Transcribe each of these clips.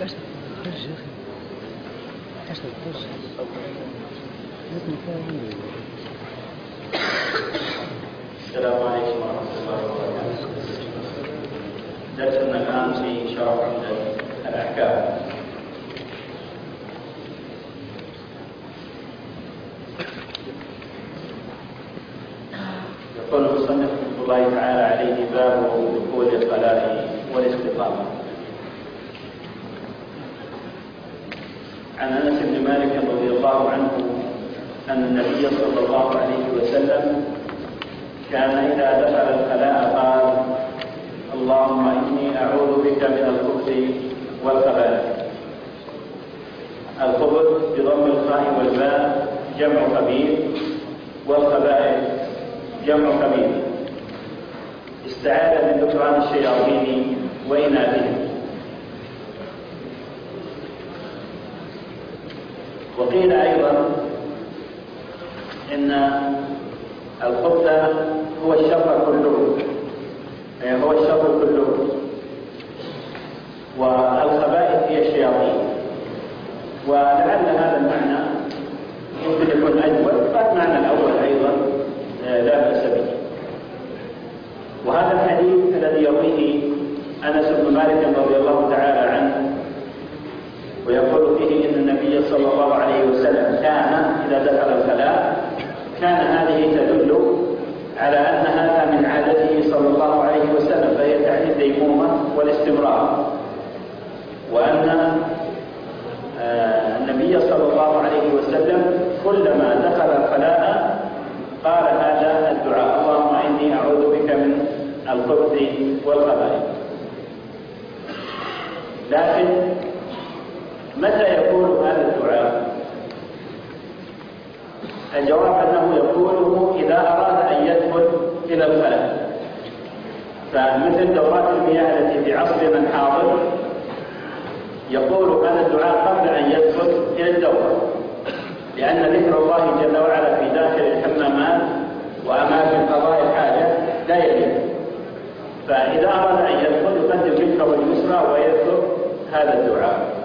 السلام عليكم ورحمة الله وبركاته. درسنا الآن في شرح الأحكام. يقول المصنف رحمة الله تعالى عليه: باب دخول الخلاء والاستقامة. عن أنس بن مالك رضي الله عنه أن النبي صلى الله عليه وسلم كان إذا دخل الخلاء قال: اللهم إني أعوذ بك من الخبث والخبائث. الخبث بضم الخاء والباء جمع خبيث، والخبائث جمع خبيث. استعاذ من ذكران الشياطين وإناثهم. وقيل أيضا إن الخبث هو الشر كله، والخبائث هي الشياطين. ولعل هذا المعنى يمكن يكون أجود، فالمعنى الأول أيضا لا بأس به. وهذا الحديث الذي يرويه أنس بن مالك رضي الله تعالى عنه ويقول فيه إن النبي صلى الله عليه وسلم كان إذا دخل الخلاء، كان هذه تدل على أن هذا من عادته صلى الله عليه وسلم، فهي تعني الديمومة والاستمرار، وأن النبي صلى الله عليه وسلم كلما دخل الخلاء قال هذا الدعاء: اللهم إني أعوذ بك من الخبث والخبائث. لكن متى يقول هذا الدعاء؟ الجواب أنه يقوله إذا أراد أن يدخل إلى الخلاء. فمثل دورات المياه التي في عصرنا الحاضر يقول هذا الدعاء قبل أن يدخل إلى الدورة، لأن ذكر الله جل وعلا في داخل الحمامات وأماكن قضاء الحاجة لا يجب. فإذا أراد أن يدخل يقدم ذكره اليسرى ويذكر هذا الدعاء.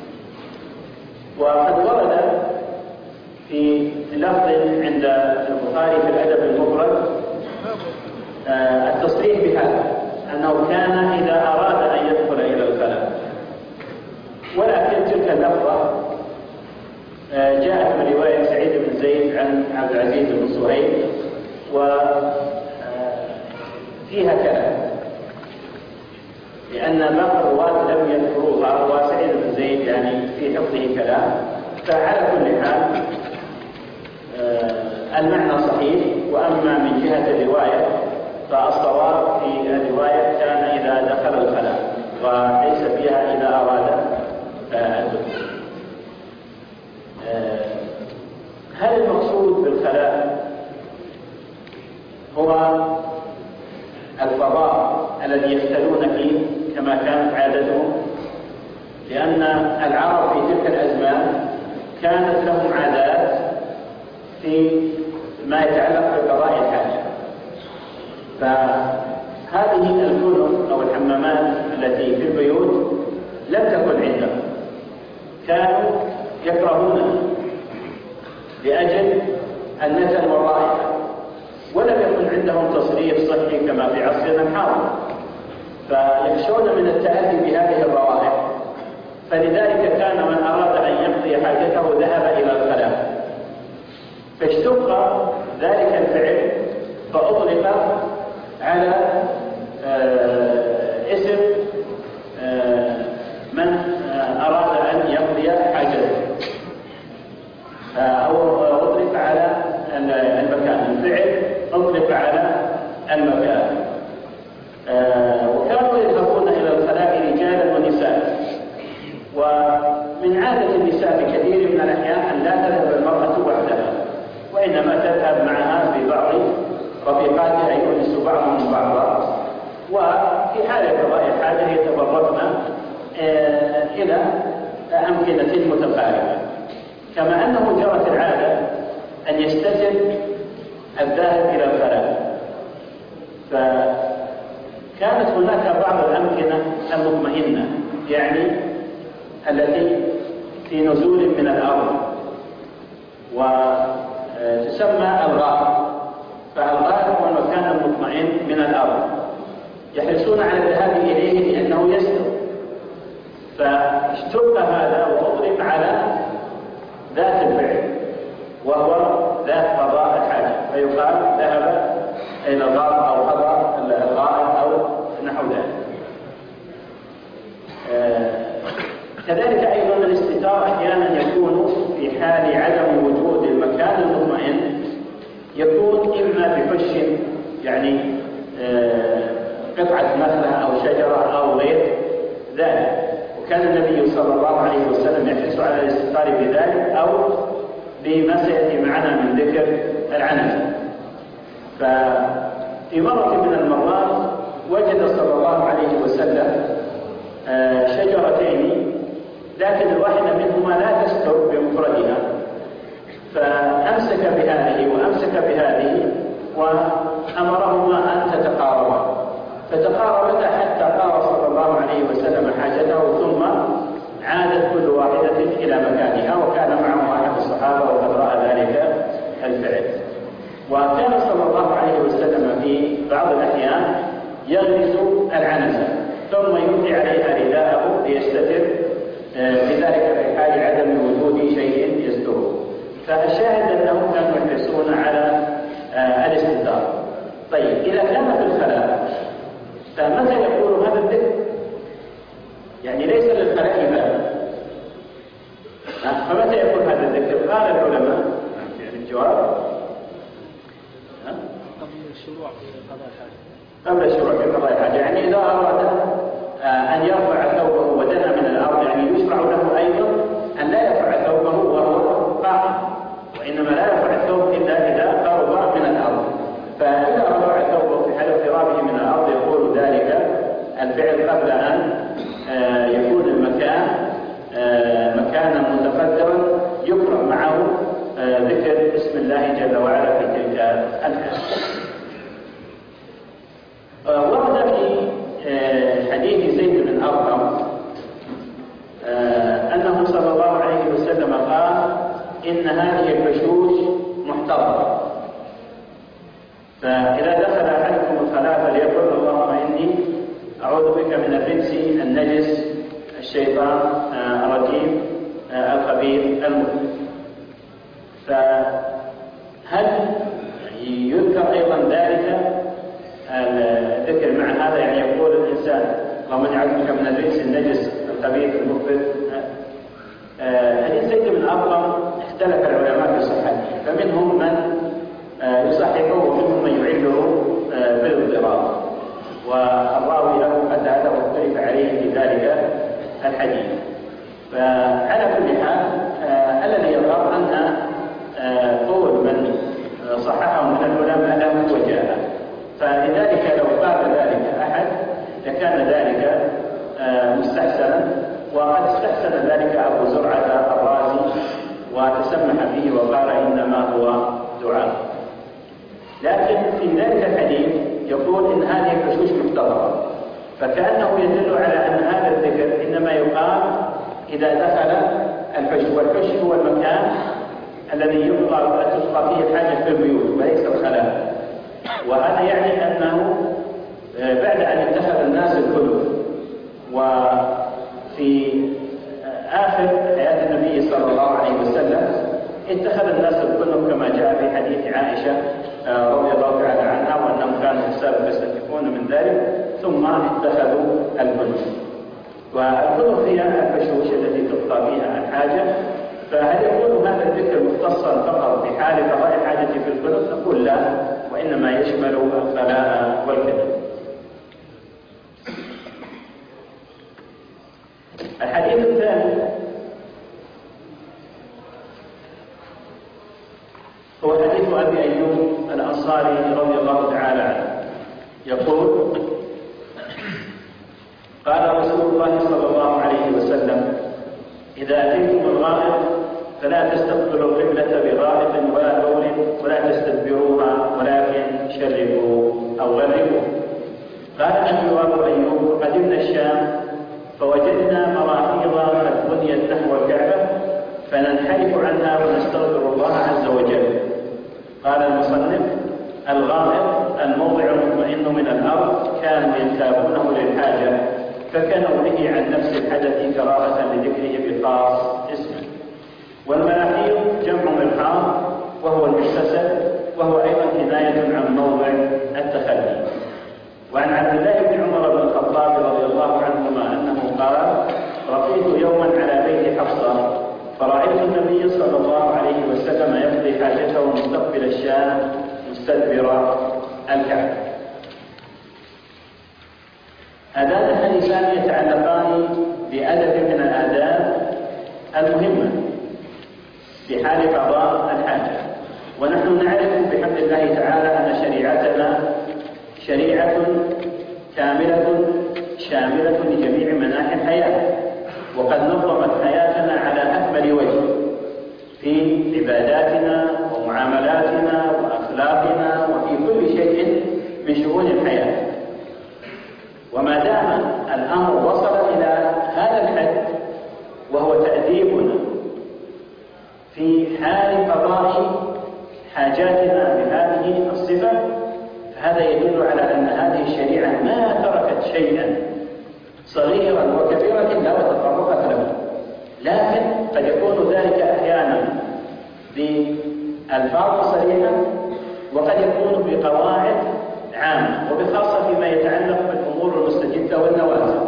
وقد ورد في لفظ عند البخاري في الأدب المفرد التصريح بهذا، أنه كان إذا أراد أن يدخل إلى الخلاء. ولكن تلك اللفظة جاءت من رواية سعيد بن زيد عن عبد العزيز بن صهيب، وفيها كلام، لأن باقي الرواة لم يذكروها، وسعيد بن زيد يعني في حفظه كلام. فعلى كل حال المعنى صحيح. وأما من جهة الرواية فالصواب في الرواية كان إذا دخل الخلاء، وليس فيها إذا أراد الدخول. هل المقصود بالخلاء هو الفضاء الذي يختلون فيه كما كانت عادتهم؟ لأن العرب في تلك الأزمان كانت لهم عادات في ما يتعلق بقضاء الحاجة. فهذه الكنف أو الحمامات التي في البيوت لم تكن عندهم، كانوا يكرهونها لأجل النتن والرائحة، ولم يكن عندهم تصريف صحي كما في عصرنا الحاضر، فيخشون من التأذي بهذه الروائح. فلذلك كان من أراد أن يقضي حاجته ذهب إلى الخلاء، فاشتق ذلك الفعل فأطلق على اسم من أراد أن يقضي حاجته، أو أطلق على المكان. الفعل أطلق على المكان. وكانوا يذهبون إلى الخلاء رجالا ونساء. ومن عادة النساء في كثير من الأحيان أن لا تذهب المرأة وحدها، وإنما تذهب معها في بعض رفيقاتها يونس بعضهم بعضا، وفي حال قضاء الحاجة يتفرقن إلى أمكنة متقاربة. كما أنه جرت العادة أن يستتر الذاهب إلى الخلاء، فكانت هناك بعض الأمكنة المطمئنة، يعني التي في نزول من الأرض، وتسمى الغار. فالغار هو المكان المطمئن من الأرض، يحرصون على الذهاب إليه لأنه يستر. فاشتق هذا وأضرب على ذات الفعل وهو ذات قضاء الحاجة، فيقال ذهب إلى الغار أو قضى الغائط أو نحو ذلك. كذلك أيضا الاستتار أحيانا يكون في حال عدم وجود المكان المطمئن، يكون إما بحش يعني قطعة نخلة أو شجرة أو غير ذلك، وكان النبي صلى الله عليه وسلم يحرص على الاستتار بذلك، أو بما سيأتي معنا من ذكر العنزة. ففي مرة من المرات وجد صلى الله عليه وسلم شجرتين، لكن الواحدة منهما لا تستر بمفردها، فأمسك بهذه وأمسك بهذه وأمرهما أن تتقاربا، فتقاربتا حتى قال صلى الله عليه وسلم حاجته، ثم عادت كل واحدة إلى مكانها، وكان معه أحد الصحابة وقد رأى ذلك الفعل. وكان صلى الله عليه وسلم في بعض الأحيان يغرس العنزة ثم يلقي عليها رداءه ليستتر بذلك في حال عدم وجود شيء يستره. فالشاهد أنهم كانوا يحرصون على الاستتار. طيب، إذا كان في الخلاء فمتى يقول هذا الذكر؟ يعني ليس للخلاء باب، فمتى يقول هذا الذكر؟ قال العلماء يعني الجواب قبل الشروع في قضاء الحاجة. قبل الشروع في قضاء الحاجة، يعني إذا أراد أن يرفع ثوبه ودنا من الأرض، يعني يشرع له أيضا أن لا يرفع ثوبه وهو قائم، وإنما لا يرفع الثوب إلا إذا قرب من الأرض. فإذا رفع ثوبه في حال اقترابه من الأرض يقول ذلك الفعل قبل أن يكون المكان مكانا متقدرا يقرأ معه ذكر اسم الله جل وعلا في تلك الحال. ورد في حديث زيد بن أرقم أنه صلى الله عليه وسلم قال: إن هذه البشوش محتضرة، فإذا دخل أحدكم الخلاء فليقل: اللهم إني أعوذ بك من الرجس النجس الشيطان الرجيم الخبيث المفسد. فهل يذكر أيضا ذلك الذكر مع هذا؟ يعني يقول الإنسان: اللهم إني أعوذ بك من الرجس النجس الخبيث المفسد. حديث زيد بن أرقم اختلف العلماء في صحته، فمنهم من يصححه ومنهم من يعله بالاضطراب، والراوي له قتادة واختلف عليه في ذلك الحديث. فعلى كل حال الذي يظهر أن قول من صححه من العلماء له وجاهه، فلذلك لو قال ذلك أحد لكان ذلك مستحسنا، وقد استحسن ذلك أبو زرعة الرازي وتسمح به وقال إنما هو دعاء. لكن في ذلك الحديث يقول إن هذه الحشوش محتضرة، فكأنه يدل على أن هذا الذكر إنما يقال إذا دخل الحش، والحش هو المكان الذي تبقى فيه الحاجة في البيوت وليس الخلاء. وهذا يعني أنه بعد أن اتخذ الناس الكلف، وفي آخر حياة النبي صلى الله عليه وسلم اتخذ الناس الكلف كما جاء في حديث عائشة رضي الله تعالى عنها، وأنهم كانوا في السابق يستفيقون من ذلك ثم اتخذوا الكلف. والكلف هي الحشوش التي تبقى فيها الحاجة. فهل يكون هذا الذكر مختصا فقط في حال قضاء الحاجة في الكلف؟ نقول لا، وإنما يشمل الخلاء والكلف. الحديث الثاني هو حديث أبي أيوب الأنصاري رضي الله تعالى عنه، يقول: قال رسول الله صلى الله عليه وسلم: إذا أتيتم الغائط فلا تستقبلوا القبلة بغائط ولا بول ولا تستدبروها، ولكن شربوا أو غربوا. قال أبي أيوب: قدمنا الشام فوجدنا مراحيض قد بنيت نحو الكعبة فننحرف عنها ونستغفر الله عز وجل. قال المصنف: الغائط الموضع المطمئن من الأرض كانوا ينتابونه للحاجة فكانوا به عن نفس الحدث كراهة لذكره بخاص اسمه. والمناحيض جمع مرحاض وهو المغتسل، وهو أيضا كناية عن موضع التخلي. وعن عبد الله بن عمر بن الخطاب رضي الله عنهما أنه قال: رقيت يوما على بيت حفصة فرأيت النبي صلى الله عليه وسلم يقضي حاجته مستقبل الشام مستدبر الكعبة. هذان الحديثان يتعلقان بأدب من الآداب المهمة في حال قضاء الحاجة. ونحن نعرف بحمد الله تعالى أن شريعتنا شريعة كاملة شاملة لجميع مناحي الحياة، وقد نظمت حياتنا على أكمل وجه في عباداتنا ومعاملاتنا وأخلاقنا وفي كل شيء من شؤون الحياة. وما دام الأمر وصل إلى هذا الحد وهو تأديبنا في حال قضاء حاجاتنا بهذه الصفة، فهذا يدل على أن هذه الشريعة ما تركت شيئا صغيرا وكبيرا إلا وتطرقت له. لكن قد يكون ذلك أحيانا بألفاظ صريحة، وقد يكون بقواعد عامة، وبخاصة فيما يتعلق بالأمور المستجدة والنوازل.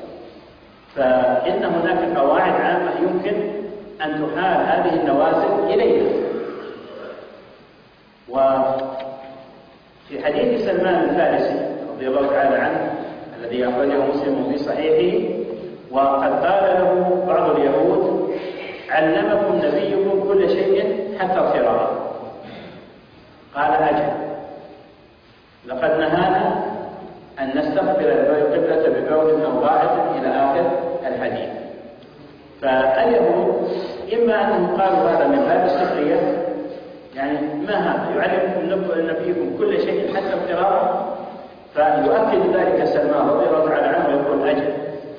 فإن هناك قواعد عامة يمكن أن تحال هذه النوازل إليها. وفي حديث سلمان الفارسي رضي الله تعالى عنه الذي أخرجه مسلم في صحيحه، وقد قال له بعض اليهود: علمكم نبيكم كل شيء حتى القراءة. قال: أجل، لقد نهانا أن نستقبل القبلة ببول أو غائط إلى آخر الحديث. فاليهود إما أنهم قالوا هذا من باب السخرية، يعني ما هذا يعلمكم نبيكم كل شيء حتى القراءة، فيؤكد ذلك سلمان رضي الله تعالى عنه ويقول أجل،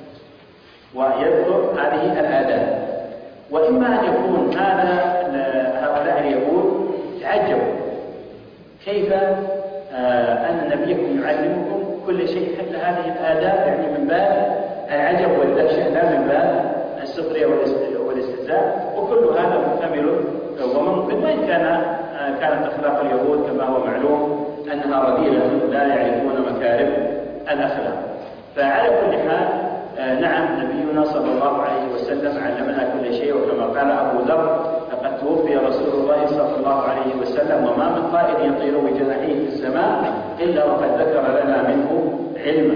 ويذكر هذه الآداب. وإما أن يكون هؤلاء اليهود تعجبوا كيف أن نبيكم يعلمكم كل شيء حتى هذه الآداب، يعني من باب العجب والدهشة لا من باب السخرية والاستهزاء. وكل هذا محتمل وممكن، وإن كانت أخلاق اليهود كما هو معلوم أنها رذيلة لا يعرفون مكارم الأخلاق. فعلى كل حال نعم، نبينا صلى الله عليه وسلم علمنا كل شيء. وكما قال أبو ذر: لقد توفي رسول الله صلى الله عليه وسلم وما من طائر يطير بجناحيه في السماء إلا وقد ذكر لنا منه علما.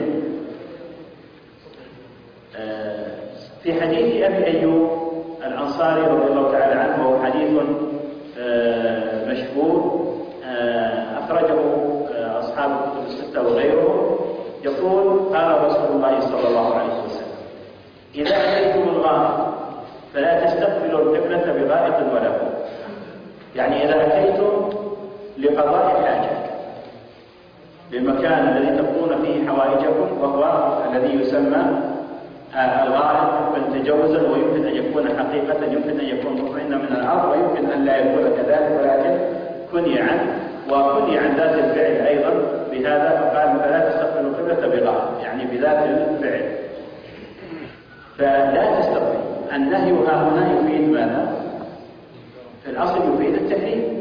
في حديث أبي أيوب الأنصاري رضي الله تعالى عنه، وهو حديث مشهور أخرجه أصحاب الكتب الستة وغيرهم، يقول: قال رسول الله صلى الله عليه وسلم: إذا أتيتم الغائط فلا تستقبلوا القبلة بغائط ولا بول. يعني إذا أتيتم لقضاء الحاجة للمكان الذي تقضون فيه حوائجكم، وهو الذي يسمى الغائط، يمكن تجوزا ويمكن أن يكون حقيقة، يمكن أن يكون مطمئنا من الأرض، ويمكن أن لا يكون كذلك، ولكن كني عنه وكني عن ذات الفعل أيضا بهذا. فقال: فلا تستقبلوا القبلة بغائط، يعني بذات الفعل. فلا تستقبل. النهي ها هنا يفيد ماذا؟ في الأصل يفيد التحريم،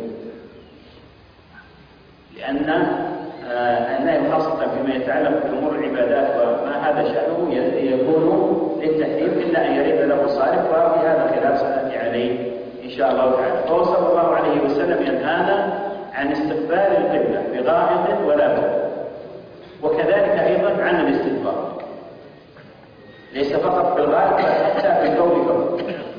لأن النهي خاصة فيما يتعلق بأمور العبادات وما هذا شأنه يكون للتحريم إلا أن يريد له صارف، وفي هذا خلاف سنأتي عليه إن شاء الله تعالى. فهو صلى الله عليه وسلم ينهانا عن استقبال القبلة بغائط ولا بول، وكذلك أيضا عن الاستدبار، ليس فقط بالغائط بل حتى بالبول فقط.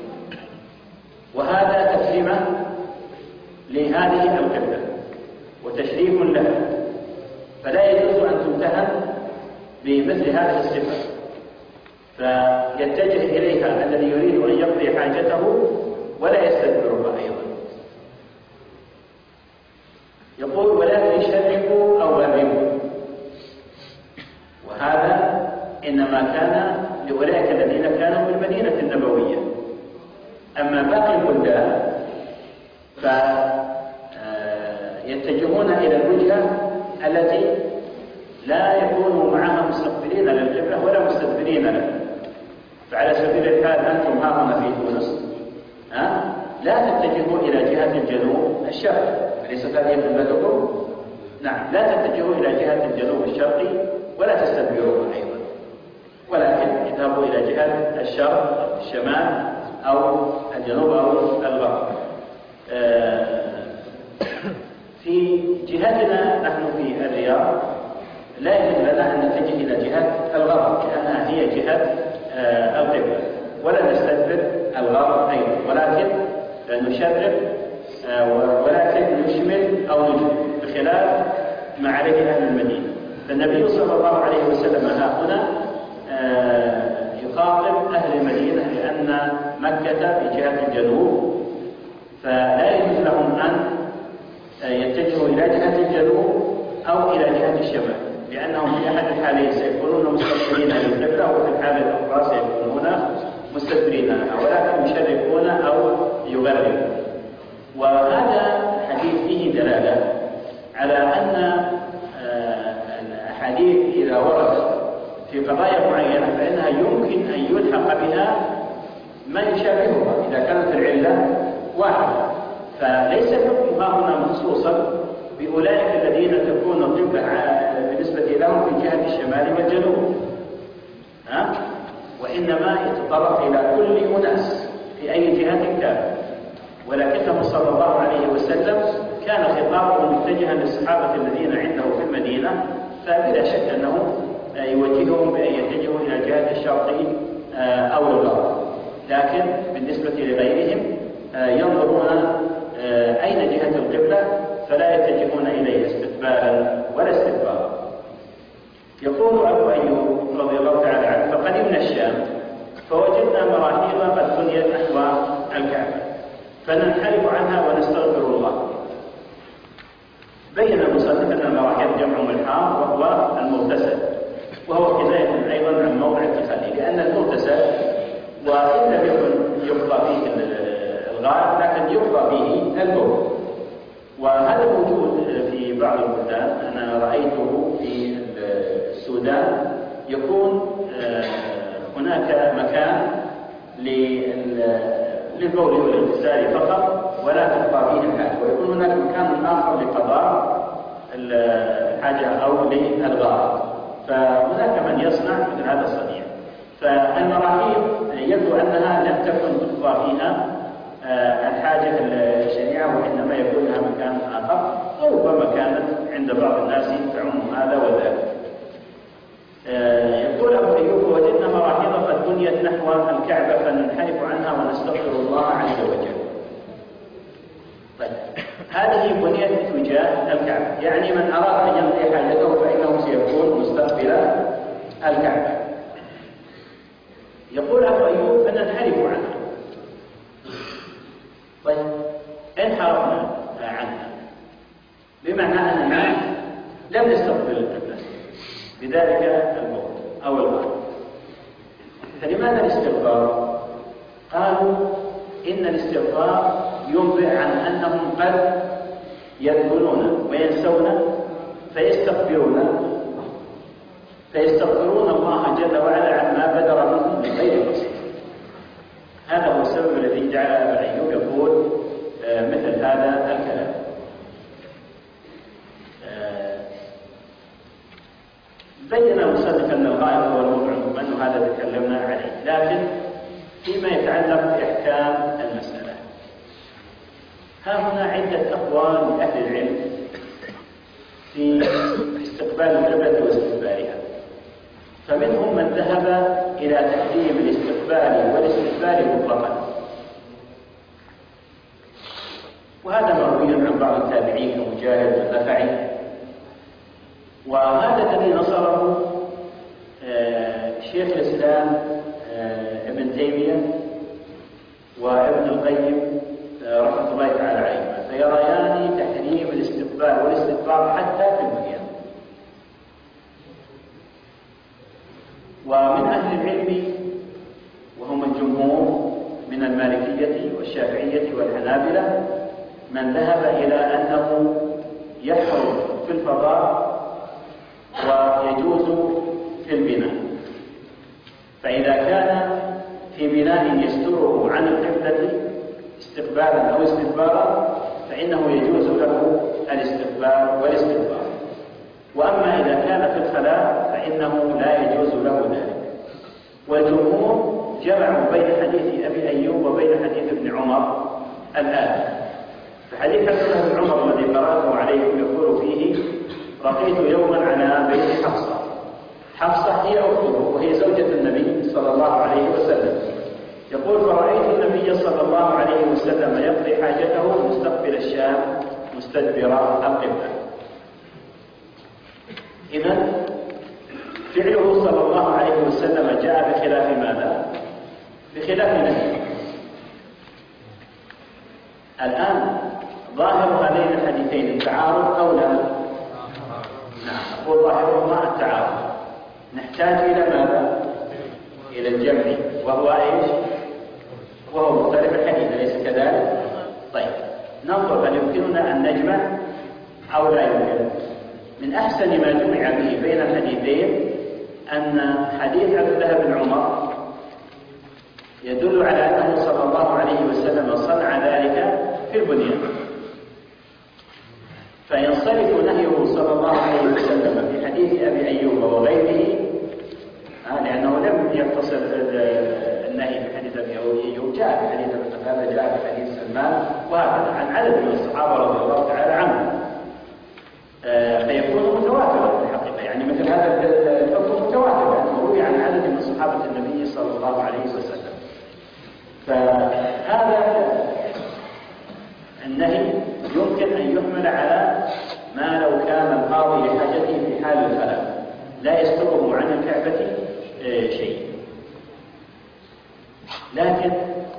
وهذا تكريما لهذه القبلة وتشريف لها، فلا يجوز أن تمتهن بمثل هذه الصفة، فيتجه إليها الذي يريد أن يقضي حاجته ولا يستدبرها أيضا. يقول: ولكن شربوا أو غربوا، وهذا إنما كان لأولئك الذين كانوا في المدينة النبوية. أما باقي البلدان فيتجهون إلى الوجهة التي لا يكونوا معها مستقبلين للقبلة ولا مستدبرين لها. فعلى سبيل المثال أنتم ها هنا في تونس لا تتجهوا إلى جهة الجنوب الشرقي، أليست هذه قبلتكم؟ نعم، لا تتجهوا إلى جهة الجنوب الشرقي ولا تستدبروها أيضا، ولكن اذهبوا إلى جهة الشرق أو الشمال أو الجنوب أو الغرب. في جهتنا نحن في الرياض لا يجوز لنا أن نتجه إلى جهة الغرب لأنها هي جهة القبلة، ولا نستدبر الغرب أيضا، ولكن نشرق ولكن نشمل أو نجمل بخلاف ما عليه أهل المدينة. فالنبي صلى الله عليه وسلم ها هنا يخاطب أهل المدينة لأن مكة في جهة الجنوب، فلا يجوز لهم أن يتجهوا إلى جهة الجنوب أو إلى جهة الشمال، لأنهم في أحد الحالين سيكونون مستقبلين للقبلة وفي الحالة الأخرى سيكونون مستدبرين لها، ولكن يشرقون أو يغربون. وهذا حديث فيه دلالة على أن الأحاديث إذا وردت في قضايا معينة فإنها يمكن أن يلحق بها ما يشابهها إذا كانت العلة واحدة. فليس الحكم ها هنا مخصوصا بأولئك الذين تكون القبلة بالنسبة لهم في جهة الشمال والجنوب، وإنما يتطرق إلى كل أناس في أي جهة كان. ولكنه صلى الله عليه وسلم كان خطابه متجها للصحابة الذين عنده في المدينة، فبلا شك أنه يوجههم بأن يتجهوا إلى جهة الشرق أو الغرب. لكن بالنسبة لغيرهم ينظرون أين جهة القبلة فلا يتجهون إليها استقبالا ولا استدبارا. يقول أبو أيوب رضي الله تعالى عنه: فقدمنا الشام فوجدنا مراحيض قد بنيت نحو الكعبة فننحرف عنها ونستغفر الله. بين المصنف أن المراحيض جمع ملحاظ وهو المغتسل، وهو كناية أيضا عن موضع التخلي، لأن المغتسل وإن لم يكن يقضى فيه الغائط لكن يقضى به البول، وهذا موجود في بعض البلدان. أنا رأيته في السودان يكون هناك مكان للبول والاغتسال فقط ولا تقضى فيه الحاجة، ويكون هناك مكان آخر لقضاء الحاجة أو للغائط، فهناك من يصنع مثل هذا الصنيع. فالمراحيض يبدو أنها لم تكن تقضى فيها الحاجة الشريعة، وإنما يكون لها مكان آخر، أو ربما كانت عند بعض الناس تعم هذا وذاك. يقول أبو أيوب: وجدنا مراحيض قد بنيت نحو الكعبة فننحرف عنها ونستغفر الله عز وجل. طيب، هذه بنيت تجاه الكعبة، يعني من أراد أن يقضي حاجته فإنه سيكون مستقبل الكعبة. يقول أبو أيوب: فننحرف عنها. طيب، انحرفنا عنها بمعنى أننا لم نستقبل القبلة بذلك الموت أو الغائط. فلماذا الاستغفار؟ قالوا إن الاستغفار ينبئ عن أنهم قد يذكرون وينسون فيستغفرون الله جل وعلا عما بدر منهم من غير قصد. هذا هو السبب الذي جعل أبا أيوب يقول مثل هذا الكلام. بين المصنف أن الغائط هو الموضوع المهم، هذا تكلمنا عليه، لكن فيما يتعلق بأحكام المسألة ها هنا عدة أقوال لأهل العلم في استقبال القبلة واستدبارها. فمنهم من ذهب إلى تحريم الاستقبال والاستدبار مطلقا، وهذا مروي عن بعض التابعين كمجاهد والنخعي، وهذا الذي نصره شيخ الإسلام ابن تيمية وابن القيم رحمة الله تعالى عليهما، فيريان تحريم الاستقبال والاستدبار حتى في البنيان. ومن أهل العلم الجمهور من المالكية والشافعية والحنابلة من ذهب إلى أنه يحرم في الفضاء ويجوز في البناء. فإذا كان في بناء يستره عن القبلة استقبالا أو استدبارا فإنه يجوز له الاستقبال والاستدبار. وأما إذا كان في الخلاء فإنه لا يجوز له ذلك. والجمهور جمعوا بين حديث أبي أيوب وبين حديث ابن عمر الآن. فحديث عبد الله بن عمر الذي قرأته عليكم يقول فيه: رقيت يوما على بيت حفصة. حفصة هي أخته وهي زوجة النبي صلى الله عليه وسلم. يقول: فرأيت النبي صلى الله عليه وسلم يقضي حاجته مستقبل الشام مستدبر القبلة. إذن فعله صلى الله عليه وسلم جاء بخلاف ماذا؟ بخلاف نهيه. الآن ظاهر هذين الحديثين التعارض أو لا؟ نعم، أقول ظاهرهما التعارض. نحتاج إلى ماذا؟ إلى الجمع، وهو إيش؟ وهو مختلف الحديث، أليس كذلك؟ طيب، ننظر هل يمكننا أن نجمع أو لا يمكن. من أحسن ما جمع به بين الحديثين أن حديث عبد الله بن عمر يدل على أنه صلى الله عليه وسلم صنع ذلك في البنيان، فينصرف نهيه صلى الله عليه وسلم في حديث أبي أيوب وغيره، لأنه لم يقتصر النهي في حديث أبي أيوب، جاء في حديث أبي قتادة، جاء في حديث سلمان، وهكذا عن عدد من الصحابة رضي الله تعالى عنهم. فيكون متواترا في الحقيقة، يعني مثل هذا الحكم متواتر، يعني روي عن عدد من صحابة النبي صلى الله عليه وسلم. فهذا النهي يمكن أن يحمل على ما لو كان القاضي لحاجته في حال الخلاء لا يستره عن الكعبة شيء. لكن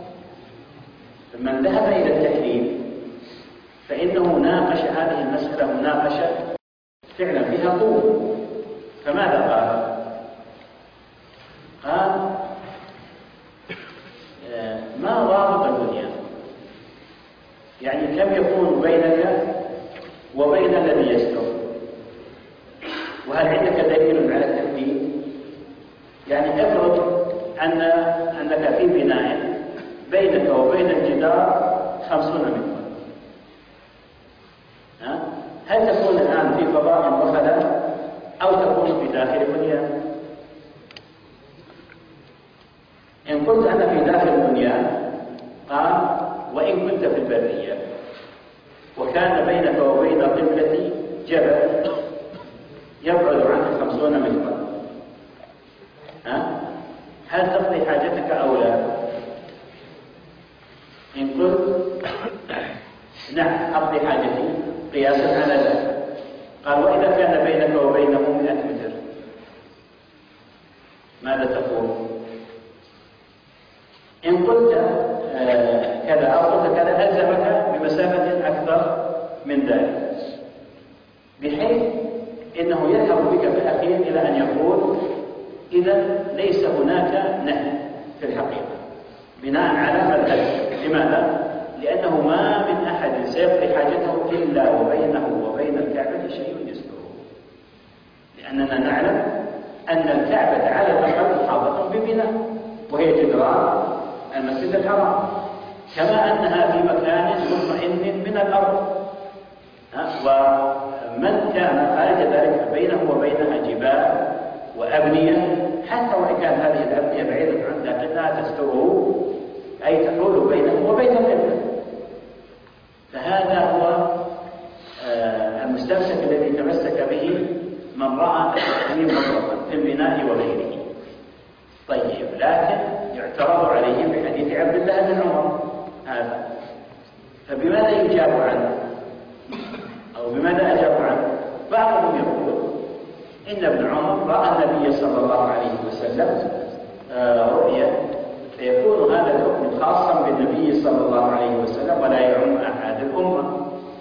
من ذهب إلى التحريم فإنه ناقش هذه المسألة مناقشة فعلا فيها قوة. فماذا قال؟ قال: ما ضابط البنيان؟ يعني كم يكون بينك وبين الذي يستر؟ وهل عندك دليل على التحديد؟ يعني افرض أنك في بناء بينك وبين الجدار 50 مترا، هل تكون الآن في فضاء وخلاء أو تكون في داخل بنيان؟ إن قلت أنا في داخل البنيان، قال: وإن كنت في البرية وكان بينك وبين قبلتي جبل يبعد عنك 50 مترا، هل تقضي حاجتك أو لا؟ إن قلت نعم أقضي حاجتي قياسا على ذلك، قال: وإذا كان بينك وبينه 100 متر ماذا تقول؟ إن قلت كذا أو قلت كذا ألزمك بمسافة أكثر من ذلك، بحيث إنه يذهب بك في الأخير إلى أن يقول: إذا ليس هناك نهي في الحقيقة بناء على مذهب. لماذا؟ لأنه ما من أحد سيقضي حاجته إلا وبينه وبين الكعبة شيء يستره، لأننا نعلم أن الكعبة على الأقل محاطة ببناء وهي جدران المسجد الحرام، كما أنها في مكان مطمئن من الأرض، ومن كان خارج ذلك بينه وبينها جبال وأبنية، حتى وإن كان هذه الأبنية بعيدة عنه لكنها تستره، أي تحول بينه وبين القبلة. فهذا هو المستمسك الذي تمسك به من رأى التحريم مطلقا في البناء وغيره. طيب، لكن يعترض عليه بحديث عبد الله بن عمر هذا، فبماذا يجاب عنه أو بماذا أجاب عنه؟ بعضهم يقول إن ابن عمر رأى النبي صلى الله عليه وسلم رؤيا، فيكون هذا الحكم خاصا بالنبي صلى الله عليه وسلم ولا يعم أحد الأمة،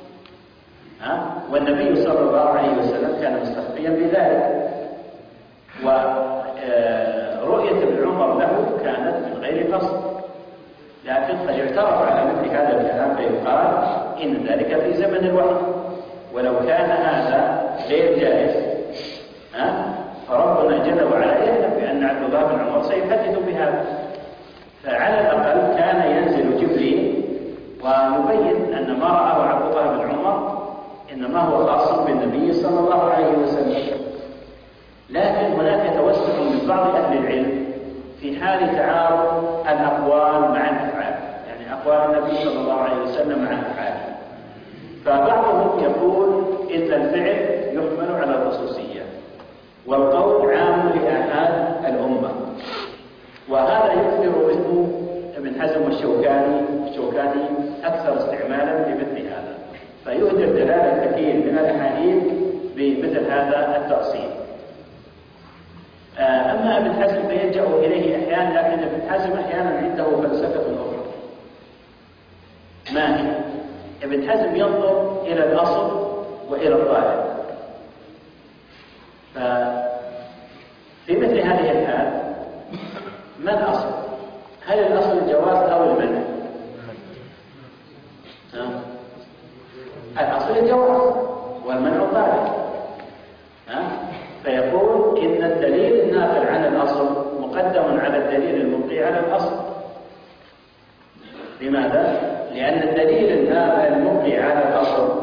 والنبي صلى الله عليه وسلم كان مستخفيا بذلك، ورؤية ابن عمر له كانت من غير قصد، لكن قد يعترض على مثل هذا الكلام فيقال إن ذلك في زمن الوحي، ولو كان هذا غير جائز فربنا جل وعلا يعلم بأن عبد الله بن عمر سيحدث بهذا، فعلى الأقل كان ينزل جبريل ويبين أن ما رآه عبد الله بن عمر إنما هو خاص بالنبي صلى الله عليه وسلم. لكن هناك توسع من بعض أهل العلم في حال تعارض الأقوال مع الأفعال، يعني أقوال النبي صلى الله عليه وسلم مع أفعاله، فبعضهم يقول إن الفعل يحمل على الخصوصية والقول عام لآحاد الأمة، وهذا يكثر منه ابن حزم والشوكاني أكثر استعمالا لمثل هذا، فيهدر دلالة كثير من الأحاديث بمثل هذا التأصيل. أما ابن حزم فيلجأ إليه أحيانا، لكن ابن حزم أحيانا عنده فلسفة أخرى. ما هي؟ ابن حزم ينظر إلى الأصل وإلى الظاهر، ففي مثل هذه الحال ما الأصل؟ هل الأصل الجواز أو المنع؟ الأصل الجواز والمنع ظاهر، فيقول إن الدليل الناقل عن الأصل مقدم على الدليل المبقي على الأصل. لماذا؟ لأن الدليل المبقي على الأصل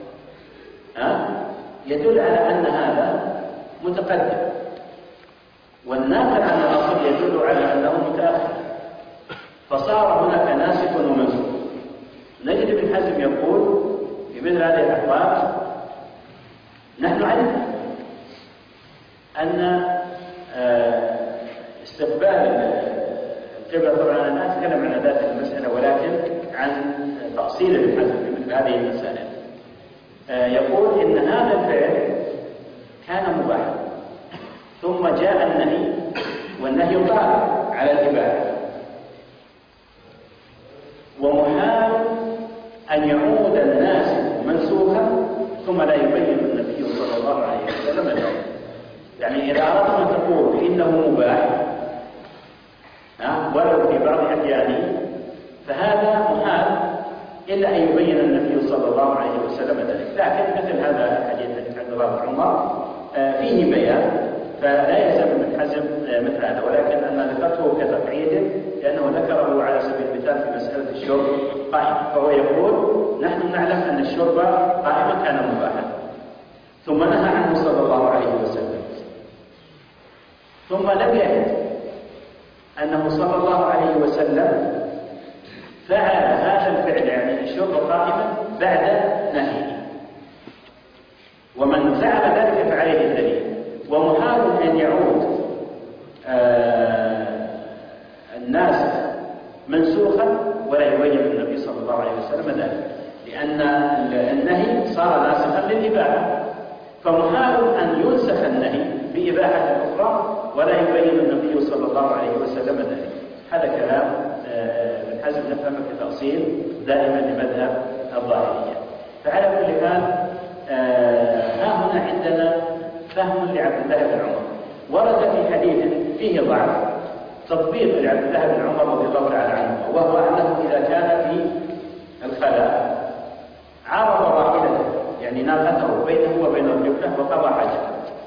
يدل على أن هذا متقدم، والناقل عن الأصل يدل على أنه متأخر، فصار هناك ناسخ ومنسوخ. نجد ابن حزم يقول في مثل هذه الأحوال نحن علمنا أن استقبال القبلة، طبعا أنا أتكلم عن ذات المسألة ولكن عن تأصيل ابن حزم في مثل هذه المسألة. يقول إن هذا الفعل كان مباحا ثم جاء النهي، والنهي طارئ على الإباحة، ومحال أن يعود الناس منسوخا ثم لا يبين النبي صلى الله عليه وسلم له. يعني إذا أردت أن تقول إنه مباح ولو في بعض أحيانه فهذا محال إلا أن يبين النبي صلى الله عليه وسلم ذلك. لكن مثل هذا الحديث عن عبد الله بن عمر فيه بيان، فلا يلزم ابن حزم مثل هذا، ولكن أنا ذكرته كتقعيد لأنه ذكره على سبيل المثال في مسألة الشرب قائمة، فهو يقول نحن نعلم أن الشرب قائمة كان مباحا ثم نهى عنه صلى الله عليه وسلم، ثم لم يرد أنه صلى الله عليه وسلم فعل هذا الفعل، يعني الشرب قائما بعد نهيه، ومن فعل ذلك فعليه الدليل، ومحال أن يعود الناس منسوخا ولا يبين النبي صلى الله عليه وسلم ذلك، لأن النهي صار ناسخا للإباحة، فمحال أن ينسخ النهي بإباحة أخرى ولا يبين النبي صلى الله عليه وسلم ذلك. هذا كلام ابن حزم نفهمه كتأصيل دائما لمذهب الظاهرية. فعلى كل حال ها هنا عندنا فهم لعبد الله بن عمر. ورد في حديث فيه ضعف تطبيق لعبد الله بن عمر رضي الله تعالى عنه، وهو أنه إذا كان في الخلاء عرض راحلته، يعني ناقته بينه وبين القبلة وقضى حاجته،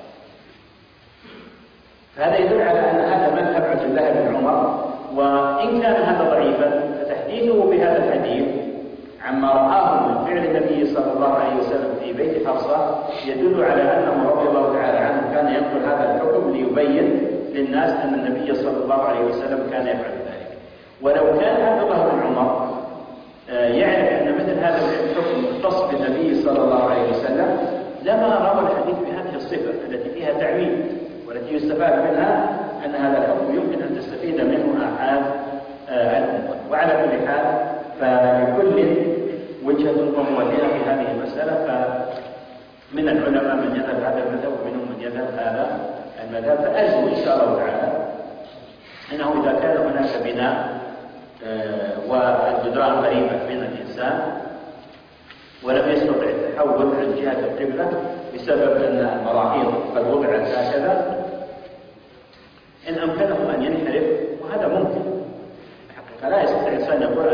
فهذا يدل على أن هذا مذهب عبد الله بن عمر. وإن كان هذا ضعيفا فتحديثه بهذا الحديث عما رآه من فعل النبي صلى الله عليه وسلم في بيت حفصة يدل على أنه رضي الله تعالى عنه كان ينقل هذا الحكم ليبين للناس أن النبي صلى الله عليه وسلم كان يفعل ذلك. ولو كان عبد الله بن عمر يعرف أن مثل هذا الحكم مختص بالنبي صلى الله عليه وسلم لما روى الحديث بهذه الصفة التي فيها تعميم، والتي يستفاد منها أن هذا الحكم يمكن أن تستفيد منه آحاد الأمة. وعلى كل حال فلكل وجهة وموجهة في هذه المسألة، فمن العلماء من يذهب هذا المذهب ومنهم من يذهب هذا المذهب. فأرجو إن شاء الله تعالى أنه إذا كان هناك بناء والجدران قريبة من الإنسان ولم يستطع التحول عن جهة القبلة بسبب أن المراحيض قد وضعت هكذا، إن أمكنه أن ينحرف، وهذا ممكن. الحقيقة لا يستطيع الإنسان يقول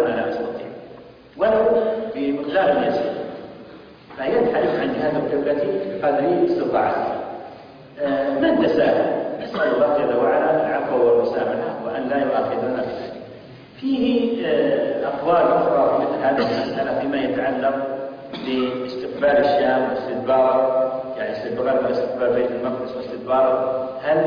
الركبة بقدر استطاعته. من تساهل نسأل الله جل وعلا العفو والمسامحة وأن لا يؤاخذنا بذلك. فيه أقوال أخرى في مثل هذه المسألة فيما يتعلق باستقبال الشام واستدباره، يعني استقبال بيت المقدس واستدباره، هل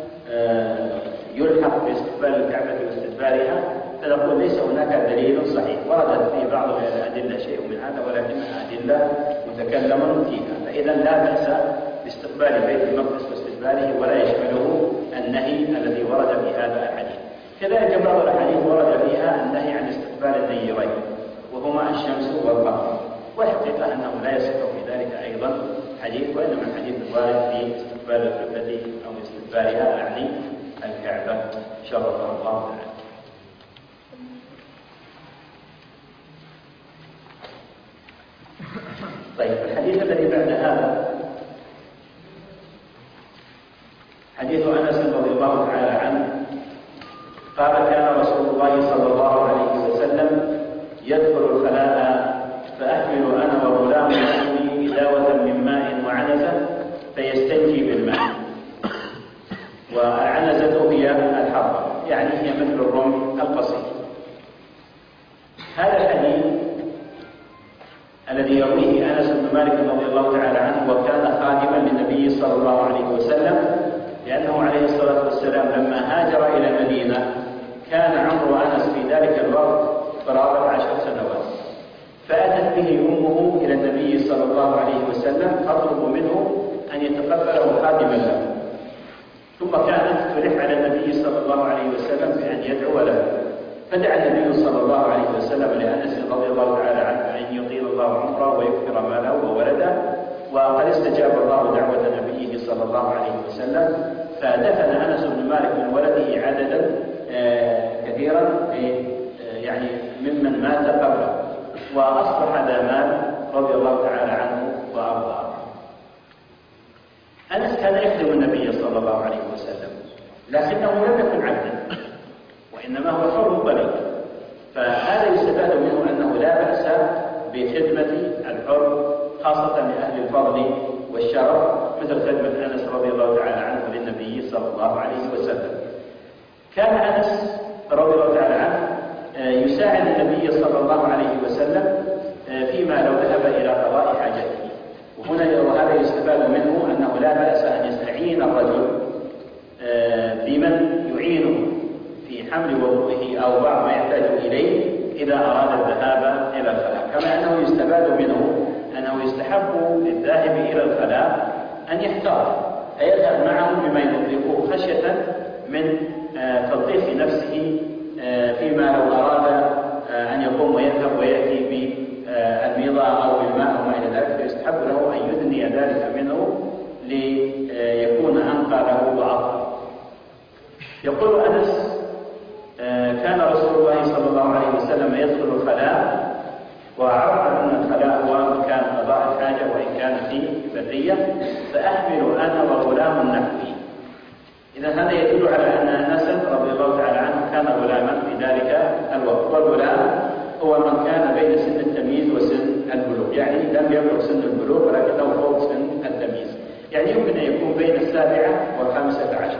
يلحق باستقبال الكعبة واستدبارها؟ فنقول ليس هناك دليل صحيح، وردت في بعض الأدلة شيء من هذا ولكنها أدلة متكلم فيها، فإذا لا بأس باستقبال بيت المقدس واستدباره ولا يشمله النهي الذي ورد في هذا الحديث. كذلك بعض الأحاديث ورد فيها النهي عن استقبال النيرين وهما الشمس والقمر، والحقيقة أنه لا يصح في ذلك أيضا حديث، وإنما الحديث الوارد في استقبال القبلة أو استدبارها يعني الكعبة شرفها الله تعالى. طيب الحديث الذي بعد هذا حديث أنس رضي الله تعالى عنه قال: كان رسول الله صلى الله عليه وسلم يدخل الخلاء فأحمل أنا وغلام نحوي إداوة من ماء وعنزة فيستنجي بالماء. والعنزة هي الحربة، يعني هي مثل الرمح القصير. هذا الحديث الذي يرويه أنس بن مالك رضي الله تعالى عنه وكان خادما للنبي صلى الله عليه وسلم، لأنه عليه الصلاة والسلام لما هاجر إلى المدينة كان عمر أنس في ذلك الوقت قرابة 10 سنوات، فأتت به أمه إلى النبي صلى الله عليه وسلم تطلب منه أن يتقبله خادما له، ثم كانت تلح على النبي صلى الله عليه وسلم بأن يدعو له، فدعا النبي صلى الله عليه وسلم لأنس رضي الله تعالى عنه أن يطيل الله عمره ويكثر ماله وولده، وقد استجاب الله دعوة نبيه صلى الله عليه وسلم، فدفن أنس بن مالك من ولده عددا كثيرا يعني ممن مات قبله، وأصبح ذا مال رضي الله تعالى عنه وأرضاه. أنس كان يخدم النبي صلى الله عليه وسلم، لكنه لم يكن عبدا، وإنما هو حر طليق، فهذا يستفاد منه أنه لا بأس بخدمة الحر خاصة لأهل الفضل والشرف، مثل خدمة أنس رضي الله تعالى عنه للنبي صلى الله عليه وسلم. كان أنس رضي الله تعالى عنه يساعد النبي صلى الله عليه وسلم فيما لو ذهب إلى قضاء حاجته، وهذا يستفاد منه أنه لا بأس أن يستعين الرجل بمن يعينه في حمل وضوئه أو بعض ما يحتاج إليه إذا أراد الذهاب إلى الخلاء، كما أنه يستفاد منه أنه يستحب للذاهب إلى الخلاء أن يحتاط فيذهب معه بما يطلقه خشية من تلطيف نفسه فيما لو أراد أن يقوم ويذهب ويأتي بالميضاء أو بالماء أو ما إلى ذلك، فيستحب له أن يدني ذلك منه ليكون أنقى له وأطهر. يقول أنس: كان رسول الله صلى الله عليه وسلم يدخل الخلاء، وعرف أن الخلاء هو مكان قضاء الحاجة وإن كان في برية، فأحمل أنا وغلام نحوي. إذا هذا يدل على أن أنس رضي الله تعالى عنه كان غلاما في ذلك الوقت، والغلام هو من كان بين سن التمييز وسن البلوغ، يعني لم يبلغ سن البلوغ ولكنه فوق سن التمييز، يعني يمكن أن يكون بين 7 و15.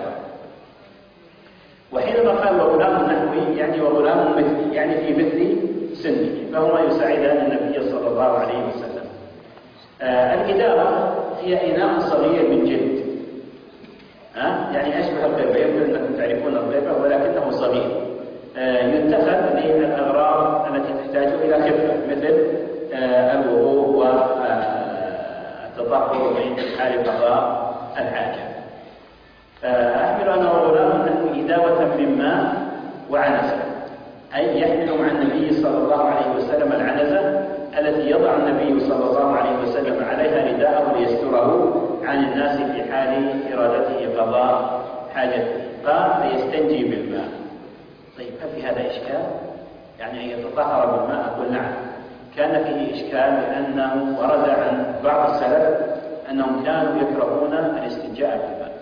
وحينما قال وغلام نحوي يعني وغلام مثلي، يعني في مثل سنه، فهما يساعدان النبي صلى الله عليه وسلم. الإدارة هي إناء صغير من جلد، يعني أشبه القيبة، يمكن أنكم تعرفون القيبة ولكنه صغير، يتخذ للأغراض التي تحتاج إلى خفة مثل الوضوء والتطهر عند حال قضاء الحاجة. أحمل أنا وغلام نحو إداوة من ماء وعنزة، أي يحمل مع النبي صلى الله عليه وسلم العنزة التي يضع النبي صلى الله عليه وسلم عليها رداءه ليستره عن الناس في حال إرادته قضاء حاجته، قال فيستنجي بالماء. طيب هل في هذا إشكال؟ يعني أن يتطهر بالماء؟ أقول نعم، كان فيه إشكال، لأنه ورد عن بعض السلف أنهم كانوا يكرهون الاستنجاء بالماء،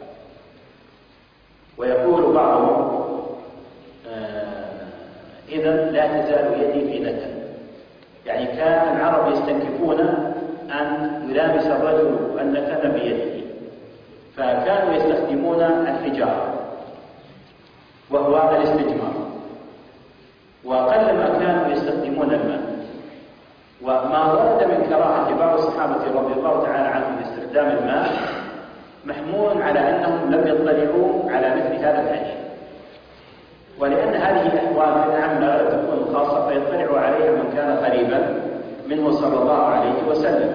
ويقول بعضهم إذن لا تزال يدي في نتن، يعني كان العرب يستنكفون أن يلامس الرجل أن كان بيده، فكانوا يستخدمون الحجارة وهو الاستجمار، وقلما كانوا يستخدمون الماء. وما ورد من كراهة بعض الصحابة رضي الله تعالى عنهم لاستخدام الماء محمول على أنهم لم يطلعوا على مثل هذا الحديث، ولأن هذه الأحوال في العام لا تكون خاصة فيطلع عليها من كان قريبا منه صلى الله عليه وسلم.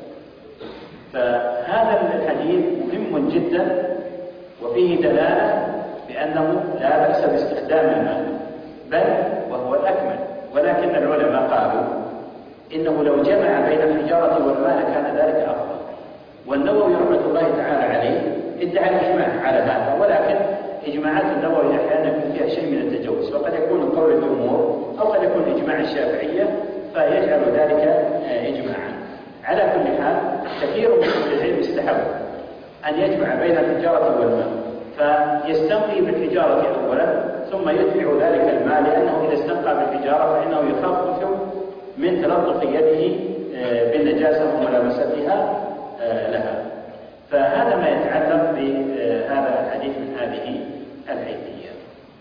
فهذا الحديث مهم جدا وفيه دلالة بأنه لا بأس باستخدام الماء، بل وهو الأكمل. ولكن العلماء قالوا إنه لو جمع بين الحجارة والماء لكان ذلك أفضل. والنووي رحمة الله تعالى عليه ادعى الإجماع على هذا، ولكن إجماعات النووي أحيانا يكون فيها شيء من التجوز، وقد يكون قول الجمهور أو قد يكون إجماع الشافعية فيجعل ذلك إجماعا. على كل حال كثير من أهل العلم استحبوا أن يجمع بين الحجارة والماء، فيستنقي بالحجارة أولا ثم يتبع ذلك الماء، لأنه إذا استنقى بالحجارة فإنه يخفف من تلطخ يده بالنجاسة وملامستها لها. فهذا ما يتعلق بهذا الحديث من هذه الحيثية.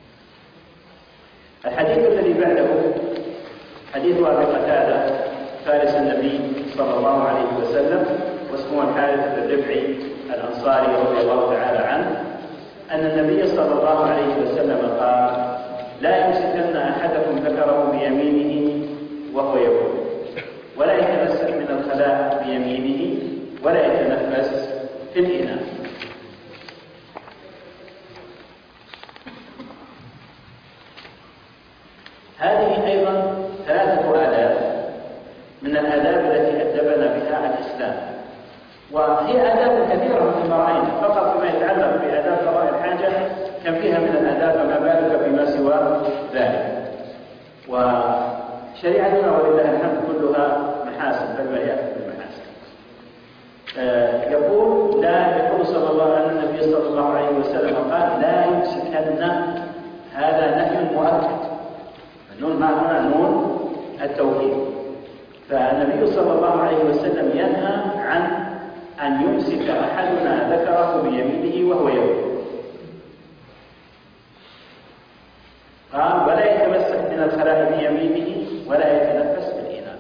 الحديث الذي بعده حديث أبي قتادة فارس النبي صلى الله عليه وسلم واسمه الحارث بن ربعي الأنصاري رضي الله تعالى عنه أن النبي صلى الله عليه وسلم قال: لا يمسكن أحدكم ذكره بيمينه وهو يقول، ولا يتمسك من الخلاء بيمينه، ولا يتنفس في الإناء. هذه أيضا ثلاثة آداب من الآداب التي أدبنا بها الإسلام، وهي آداب كثيرة مثل ما رأينا، فقط فيما يتعلق بآداب قضاء الحاجة كان فيها من الآداب فما بالك بما سوى ذلك. وشريعتنا ولله الحمد كلها محاسن، بل مليئة بالمحاسن. يقول صلى الله عليه وسلم النبي صلى الله عليه وسلم قال: لا يمسكن. هذا نهي مؤكد، النون معنى نون التوكيد. فالنبي صلى الله عليه وسلم ينهى عن أن يمسك أحدنا ذكره بيمينه وهو يقول. قال: ولا يتمسك من الخلاء بيمينه ولا يتنفس بالإناء.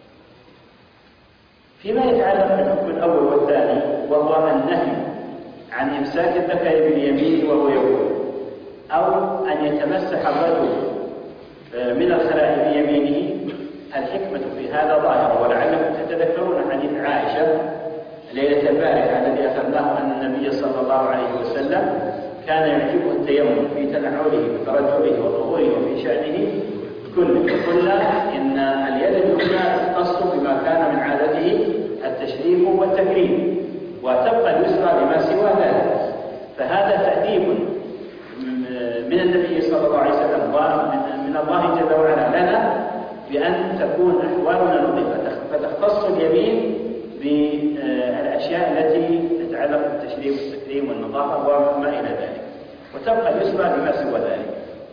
فيما يتعلق بالحكم الأول والثاني وهو النهي عن إمساك الذكر باليمين وهو يقول، أو أن يتمسح الرجل من الخلاء بيمينه، الحكمة في هذا ظاهرة. ولعلكم تتذكرون حديث عائشة ليلة البارحة الذي أخذناه أن النبي صلى الله عليه وسلم كان يعجبه التيمم في تنعله وترجله وطهوره وفي شأنه كله. قلنا إن اليد اليمنى تختص بما كان من عادته التشريف والتكريم، وتبقى اليسرى لما سوى ذلك. فهذا تأديب من النبي صلى الله عليه وسلم ومن الله جل وعلا لنا بأن تكون أحوالنا نظيفة، فتختص اليمين بالأشياء التي تتعلق بالتشريف والتكريم والنظافة وما إلى ذلك، وتبقى اليسرى لما سوى ذلك.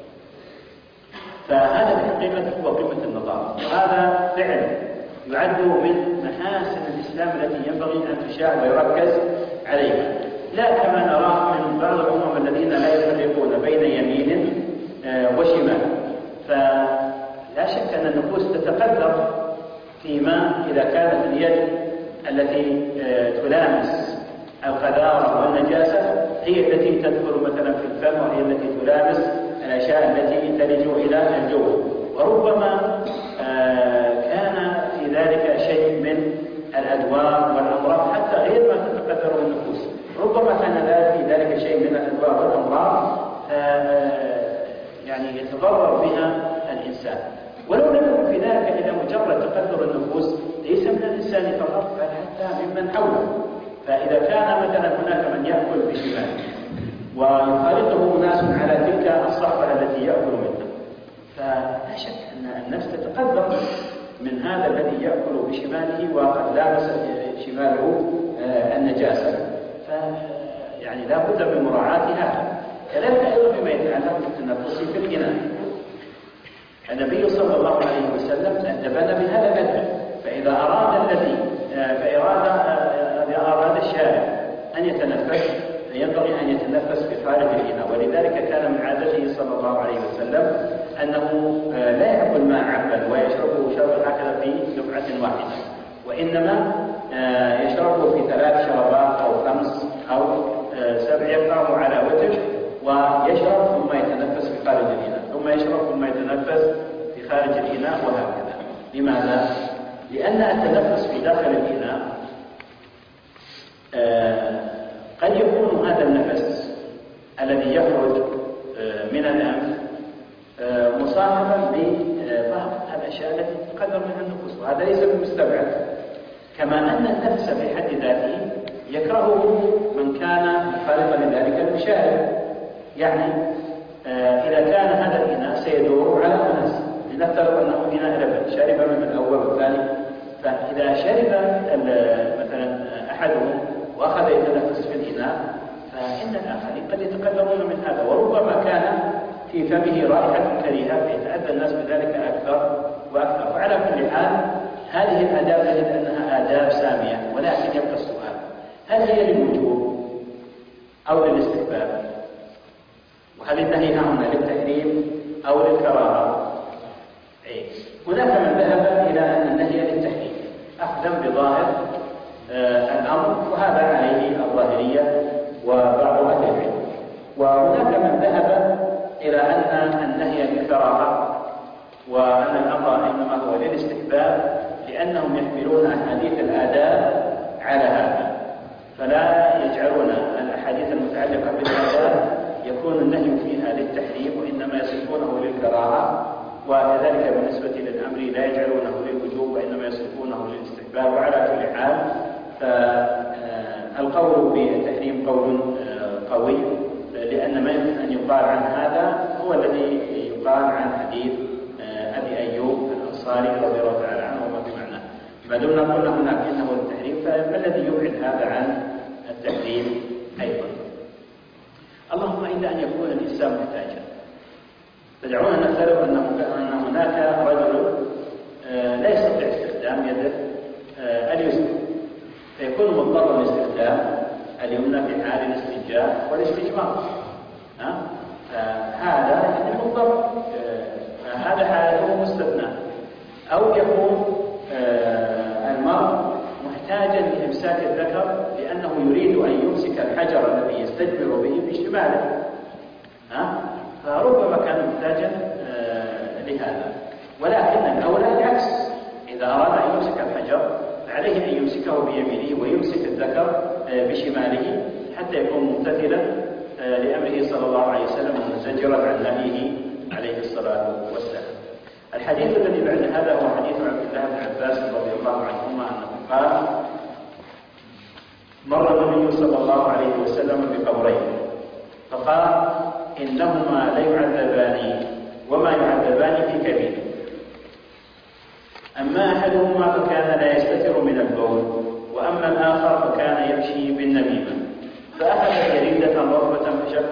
فهذا في الحقيقة هو قمة النظافة، وهذا فعل يعد من محاسن الإسلام التي ينبغي أن تشاع ويركز عليها، لا كما نراه من بعض الأمم الذين لا يفرقون بين يمين وشمال. فلا شك أن النفوس تتقدر فيما إذا كانت اليد التي تلامس القذارة والنجاسة هي التي تدخل مثلا في الفم، وهي التي تلامس الأشياء التي تلج إلى الجو. وربما كان في ذلك شيء من الأدواء والأمراض حتى غير ما تتقدره النفوس، ربما كان في ذلك شيء من الأدواء والأمراض يعني يتضرر بها الإنسان. ولو لم يكن في ذلك إلا مجرد تقدر النفوس ليس من الإنسان فقط بل حتى ممن حوله. فإذا كان مثلا هناك من يأكل بشماله ويخالطه ناس على تلك الصحبة التي يأكل منها، فلا شك أن النفس تتقدر من هذا الذي يأكل بشماله وقد لامس شماله النجاسة. يعني لا بد من مراعاة هذا. كذلك أيضا فيما يتعلق بالتنفس في الإناء، النبي صلى الله عليه وسلم أدبنا بهذا الأدب. فإذا أراد أن يتنفس ينبغي أن يتنفس بخارج الإناء، ولذلك كان من عادته صلى الله عليه وسلم أنه لا يحب الماء عبا ويشربه شربا هكذا في دفعة واحدة، وإنما يشربه في 3 شربات أو 5 أو 7، يقطعه على وجه ويشرب ثم يتنفس في خارج الإناء، ثم يشرب ثم يتنفس في خارج الإناء وهكذا. لماذا؟ لأن التنفس في داخل الإناء قد يكون هذا النفس الذي يخرج من الأنف مصاحبا ببعض الأشياء التي تقدر منها النفوس، وهذا ليس بمستبعد. كما أن النفس في حد ذاته يكرهه من كان مخالفا لذلك المشارب. يعني إذا كان هذا الإناء سيدور على أناس، لنفترض أنه إناء لبن شرب من الأول والثاني، فإذا شرب مثلا أحدهم وأخذ يتنفس في الإناء فإن الآخرين قد يتقدرون من هذا، وربما كان في فمه رائحة كريهة فيتأذى الناس بذلك أكثر وأكثر. وعلى كل حال هذه الآداب نجد أنها آداب سامية، ولكن يبقى السؤال: هل هي للوجوب أو للاستحباب؟ وهل النهي هنا للتحريم أو للكراهة؟ هناك من ذهب إلى أن النهي للتحريم أخذا بظاهر الأمر، وهذا عليه الظاهرية وبعض أهل العلم. وهناك من ذهب إلى أن النهي للكراهة وأن الأمر إنما هو للاستحباب، لأنهم يحملون أحاديث الآداب على هذا، فلا يجعلون الأحاديث المتعلقة بالآداب يكون النهي فيها للتحريم، وإنما يصفونه للكراهة، وكذلك بالنسبة للأمر لا يجعلونه للوجوب وإنما يصفونه للاستحباب. وعلى كل حال فالقول بالتحريم قول قوي، لأن ما يمكن أن يقال عن هذا هو الذي يقال عن حديث أبي أيوب الأنصاري رضي الله تعالى عنه وما بمعناه. ما دمنا قلنا هناك إنه التحريم، فما الذي يبعد هذا عن التحريم أيضا؟ اللهم إلا أن يكون الإنسان محتاجا. فدعونا نفترض أن هناك رجل لا يستطيع استخدام يده اليسرى، فيكون مضطرا لاستخدام اليمنى في حال الاستنجاء والاستجمار. هذا يعني مضطر، هذا حالته مستثنى. أو يكون المرء محتاجا لإمساك الذكر لأنه يريد أن يمسك الحجر الذي يستجمر به بشماله، فربما كان محتاجا لهذا. ولكن الأولى العكس، إذا أراد أن يمسك الحجر فعليه أن يمسكه بيمينه ويمسك الذكر بشماله حتى يكون ممتثلا لأمره صلى الله عليه وسلم ومزجرا عن نهيه عليه الصلاة والسلام. الحديث الذي بعد هذا هو حديث عبد الله بن عباس رضي الله عنهما أنه قال: مر النبي صلى الله عليه وسلم بقبرين فقال: إنهما ليعذبان وما يعذبان في كبير، أما أحدهما فكان لا يستتر من البول، وأما الآخر فكان يمشي بالنميمة، فأخذ جريدة رطبة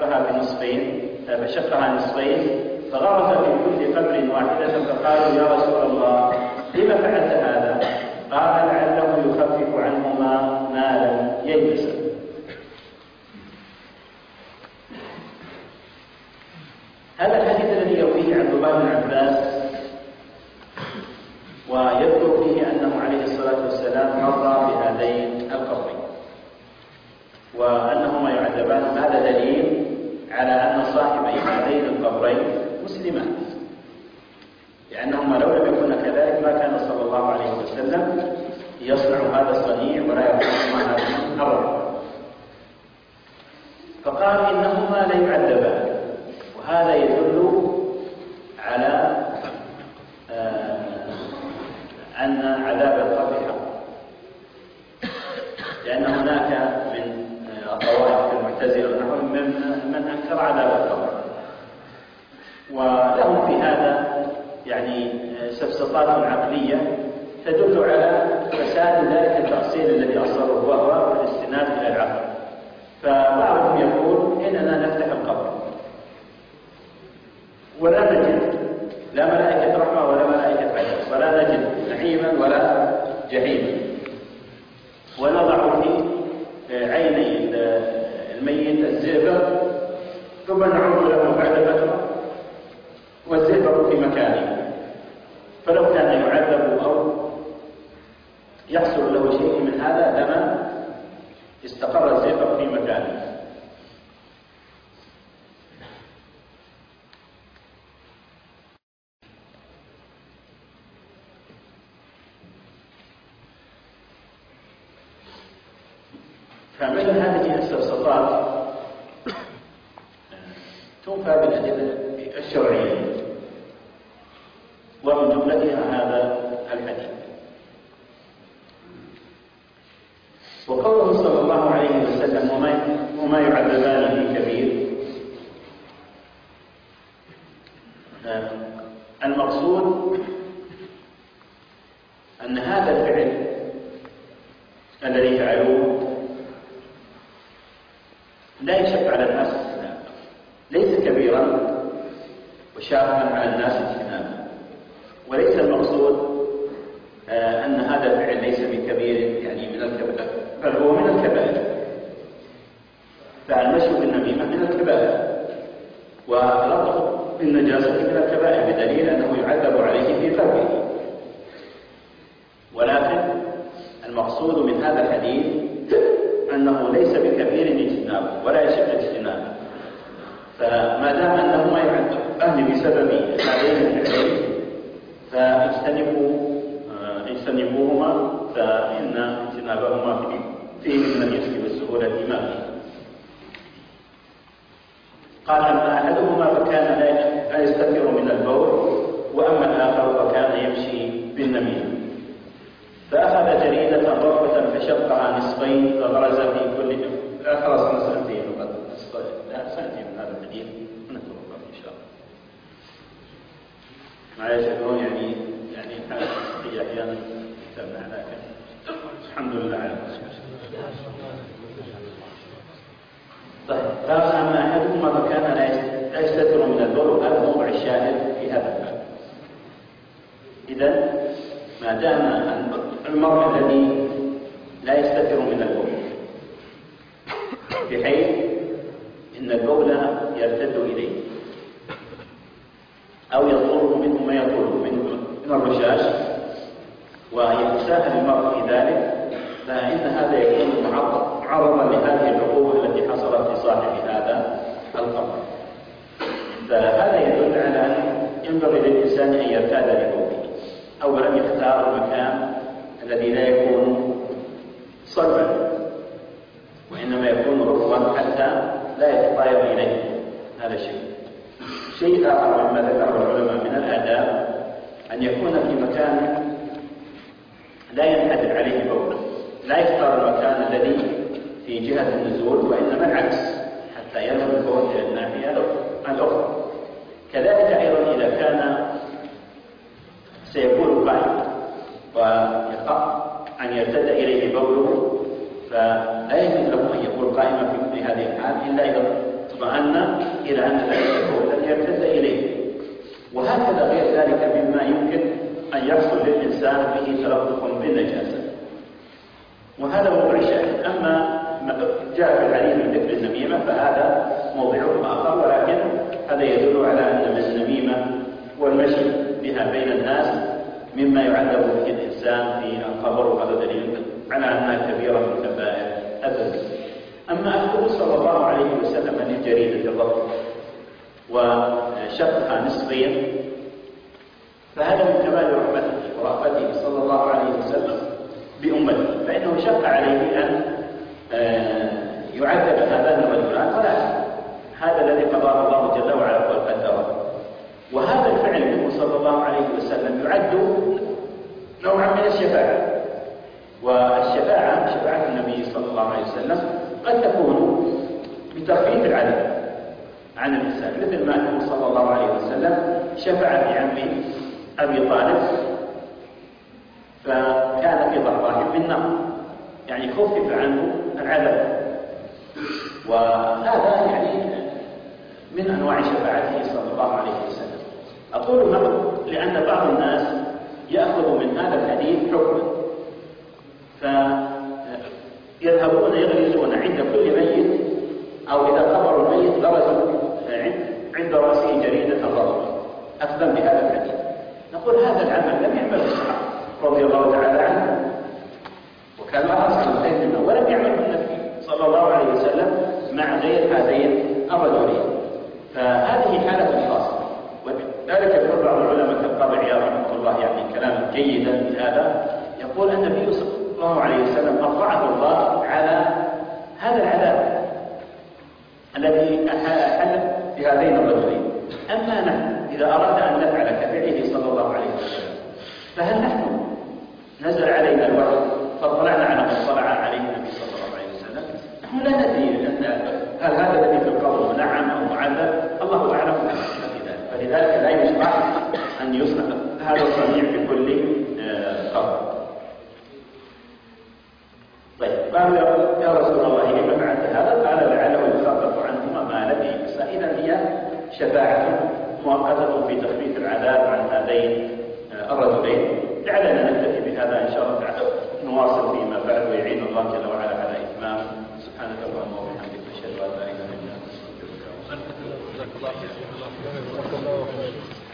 فشقها نصفين فغرز في كل قبر واحدة، فقالوا: يا رسول الله لم فعلت هذا؟ قال: لعله يخفف عنهما ما لم ييبس. هذا الحديث الذي يرويه عبد الله بن عباس ويذكر فيه أنه عليه الصلاة والسلام مر بهذين القبرين وأنهما يعذبان، هذا دليل على أن صاحبي هذين القبرين مسلمان، لأنهما لو لم يكن كذلك ما كان صلى الله عليه وسلم يصنع هذا الصنيع ولا يرحمهما هذا المحرم. فقال: إنهما ليعذبان، وهذا يدل على أن عذاب القبر حق، لأن هناك من الطوائف المعتزلة نحن من أنكر عذاب القبر، ولهم في هذا يعني سفسطات عقلية تدل على فساد ذلك التأصيل الذي أصله وهو الاستناد إلى العقل. فبعضهم يقول: إننا نفتح القبر ولا نجد لا ملائكة رحمة ولا ملائكة عذاب، ولا نجد نعيما ولا جحيما، ونضع في عيني نعود له بعد فترة والزئبق في مكانه، فلو كان يعذب أو يحصل له شيء من هذا لما استقر الزئبق في مكانه. فمثل هذه الاستفسارات توفى بالأدلة الشرعية، ومن جملتها هذا الحديث. وقوله صلى الله عليه وسلم وما يعذبان في كبير، المقصود أن هذا الفعل الذي فعلوه لا يشق على الناس اجتنابه، ليس كبيرا وشاقا على الناس اجتنابه، وليس المقصود أن هذا الفعل ليس بكبير يعني من الكبائر، بل هو من الكبائر. فالمشي بالنميمة من الكبائر، واللطف بالنجاسة من الكبائر، بدليل أنه يعذب عليه في قلبه. ولكن المقصود من هذا الحديث أنه ليس بكبير اجتنابه ولا يشق اجتنابه، فما دام أنه ما يعذب أهل بسبب هذين الفعلين فاجتنبوهما، فإن اجتنابهما فيه من اليسر والسهولة ما فيه. قال أما أحدهما فكان لا يستتر من البول، وأما الآخر فكان يمشي بالنميمة. فأخذ جريدة ضربة فشقها نصفين فغرز في كل خلاص سنتين من هذا الحديث نتوقف إن شاء الله. معلش يقولون يعني هي أحيانا تابعنا، لكن الحمد لله على طيب. فأما أحدهما فكان لا يستتر من البول، وهذا موضع الشاهد في هذا الباب. إذن ما دام المرء الذي لا يستتر من البول بحيث إن البول يرتد إليه أو يطلبه منه ما يطلبه منه من الرشاش، ويتساهل المرء في ذلك، فإن هذا يكون معرضا لهذه العقوبة التي حصلت لصاحب هذا القبر. فهذا يدل على أن ينبغي للإنسان أن يرتاد لبوله. أولا يختار المكان الذي لا يكون صلبا، وإنما يكون رطبا حتى لا يتطاير إليه هذا شيء آخر مما ذكره العلماء من الآداب أن يكون في مكان لا ينحدر عليه بول، لا يختار المكان الذي في جهة النزول، وإنما العكس حتى يذهب البول إلى الناحية الأخرى. كذلك أيضا إذا كان سيكون قائما ويخاف أن يرتد إليه بوله، فلا يجوز له أن يكون قائما في مثل هذه الحال إلا إذا اطمأن إلى أن ذلك البول لن يرتد إليه. وهكذا غير ذلك مما يمكن أن يحصل للإنسان به تلطف بالنجاسة، وهذا موضع شاهد. أما جاء في الحديث من ذكر النميمة فهذا موضوع آخر، ولكن هذا يدل على أن النميمة والمشي بها بين الناس مما يعذب به الإنسان في القبر، وهذا دليل على أنها كبيرة من كبائر الذنوب. أما أخبره صلى الله عليه وسلم عن الجريدة الضبط وشقها نصفين، فهذا من كمال رحمته ورأفته صلى الله عليه وسلم بأمته، فإنه شق عليه أن يعذب هذان الرجلان، ولكن هذا الذي قضاه الله جل وعلا وقدره. وهذا الفعل منه صلى الله عليه وسلم يعد نوعا من الشفاعة، والشفاعة شفاعة النبي صلى الله عليه وسلم قد تكون بتخفيف العذاب عن الإنسان، مثل ما أنه صلى الله عليه وسلم شفع في عم أبي طالب فكان في ضحضاح بالنار، يعني خفف عنه العذاب، وهذا يعني من أنواع شفاعته صلى الله عليه وسلم. أقول لأن بعض الناس يأخذ من هذا الحديث حكما، فيذهبون يغرزون عند كل ميت، أو إذا قبروا الميت غرزوا عند أخذا بهذا الحديث. نقول هذا العمل لم يعمل الصحابة رضي الله تعالى عنهم، وكانوا أحرص على الخير منه، ولم يعمله النبي صلى الله عليه وسلم مع غير هذين الرجلين. فهذه حالة خاصة، ولذلك يقول بعض العلماء كالقاضي عياض رحمه الله يعني كلاما جيدا في هذا، يقول النبي صلى الله عليه وسلم أطلعه الله على هذا العذاب الذي أحل بهذين الرجلين. أما نحن إذا أردنا أن نفعل كفعله صلى الله عليه وسلم، فهل نحن نزل علينا الوحي فاطلعنا على ما اطلع عليه النبي صلى الله عليه وسلم؟ نحن لا ندري هل هذا الذي في القبر منعم أو معذب، الله أعلم في ذلك. فلذلك لا يشرع أن يصنع هذا الصنيع في كل قبر. طيب، قالوا يا رسول الله لما فعلت هذا؟ قال لعله يخفف عنهما ما لدي. فإذا هي شفاعة مؤقتة في تخفيف العذاب عن هذين الرجلين. لعلنا نكتفي بهذا إن شاء الله تعالى، نواصل فيما بعد ويعين الله جل وعلا على إتمام. سبحانك اللهم وبحمدك، أشهد أن لا إله إلا أنت، أستغفرك وأتوب إليك.